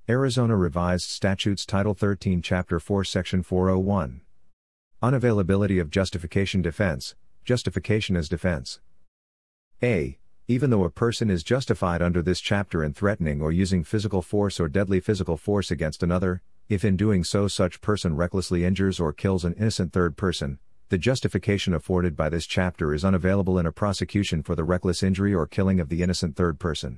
Arizona Revised Statutes Title 13 Chapter 4 Section 401. Unavailability of justification defense, justification as defense. A. Even though a person is justified under this chapter in threatening or using physical force or deadly physical force against another, if in doing so such person recklessly injures or kills an innocent third person, the justification afforded by this chapter is unavailable in a prosecution for the reckless injury or killing of the innocent third person.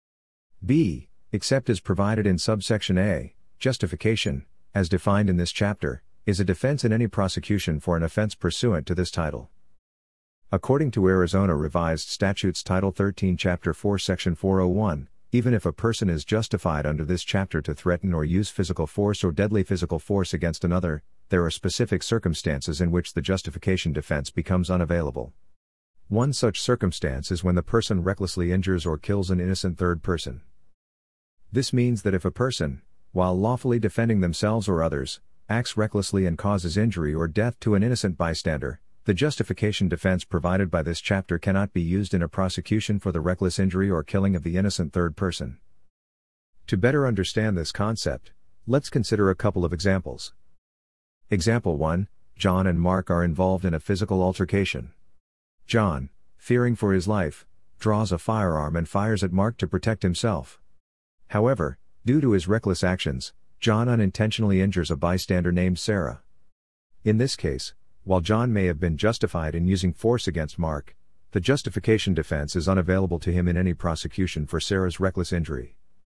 B. Except as provided in subsection A, justification, as defined in this chapter, is a defense in any prosecution for an offense pursuant to this title. According to Arizona Revised Statutes Title 13 Chapter 4 Section 401, even if a person is justified under this chapter to threaten or use physical force or deadly physical force against another, there are specific circumstances in which the justification defense becomes unavailable. One such circumstance is when the person recklessly injures or kills an innocent third person. This means that if a person, while lawfully defending themselves or others, acts recklessly and causes injury or death to an innocent bystander, the justification defense provided by this chapter cannot be used in a prosecution for the reckless injury or killing of the innocent third person. To better understand this concept, let's consider a couple of examples. Example 1, John and Mark are involved in a physical altercation. John, fearing for his life, draws a firearm and fires at Mark to protect himself. However, due to his reckless actions, John unintentionally injures a bystander named Sarah. In this case, while John may have been justified in using force against Mark, the justification defense is unavailable to him in any prosecution for Sarah's reckless injury.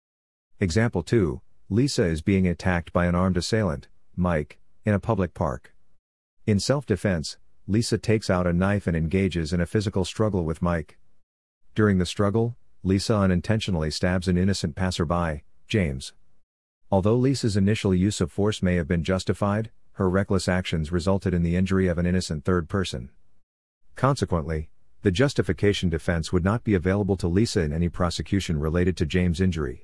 Example 2, Lisa is being attacked by an armed assailant, Mike, in a public park. In self-defense, Lisa takes out a knife and engages in a physical struggle with Mike. During the struggle, Lisa unintentionally stabs an innocent passerby, James. Although Lisa's initial use of force may have been justified, her reckless actions resulted in the injury of an innocent third person. Consequently, the justification defense would not be available to Lisa in any prosecution related to James' injury.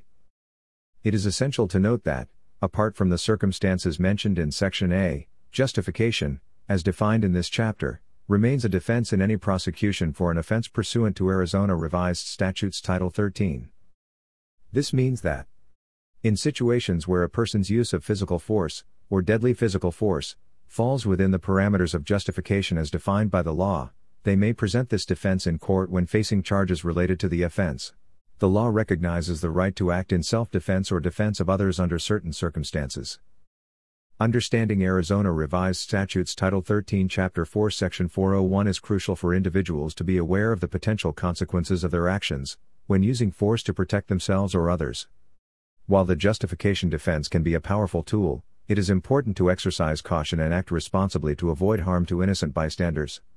It is essential to note that, apart from the circumstances mentioned in Section A, justification, as defined in this chapter, remains a defense in any prosecution for an offense pursuant to Arizona Revised Statutes Title 13. This means that, in situations where a person's use of physical force, or deadly physical force, falls within the parameters of justification as defined by the law, they may present this defense in court when facing charges related to the offense. The law recognizes the right to act in self-defense or defense of others under certain circumstances. Understanding Arizona Revised Statutes Title 13 Chapter 4 Section 401 is crucial for individuals to be aware of the potential consequences of their actions, when using force to protect themselves or others. While the justification defense can be a powerful tool, it is important to exercise caution and act responsibly to avoid harm to innocent bystanders.